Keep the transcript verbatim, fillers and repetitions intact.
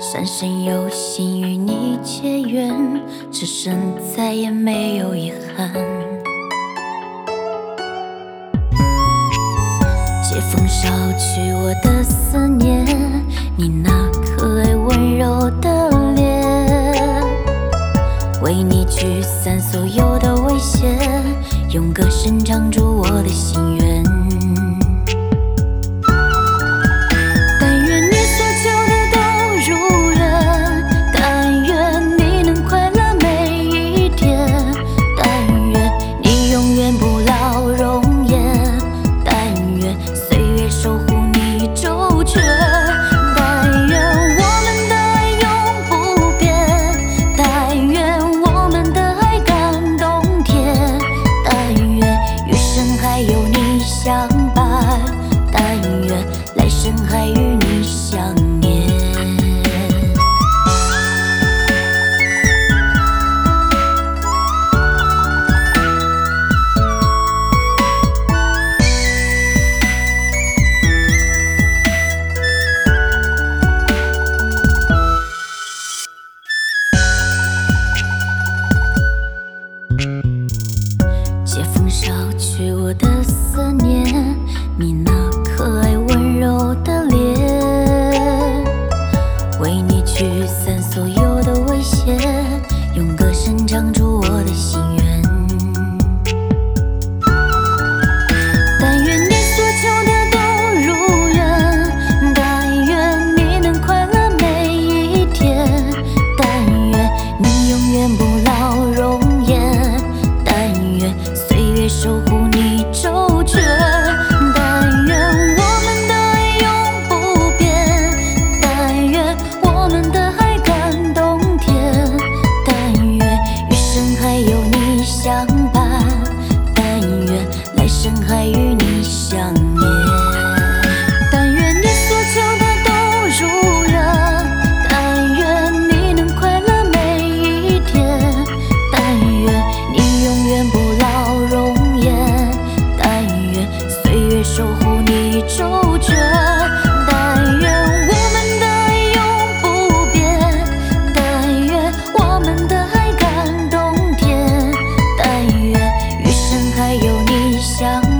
三生有幸与你结缘，此生再也没有遗憾。借风捎去我的思念，你那可爱温柔的脸，为你驱散所有的危险，用歌声唱出我的心愿。相伴，但愿来生还与你相念。借风捎去我的思念，你那可爱温柔的脸，为你驱散所有的危险，用歌声唱出我的心愿。但愿你所求的都如愿，但愿你能快乐每一天，但愿你永远不老容颜，但愿岁月守护你周全。相伴，但愿来生还与你相念。但愿你所求的都如愿，但愿你能快乐每一天，但愿你永远不老容颜，但愿岁月守护你周全。但愿我们的爱永不变，但愿我们的爱感动天，但愿余生还有你相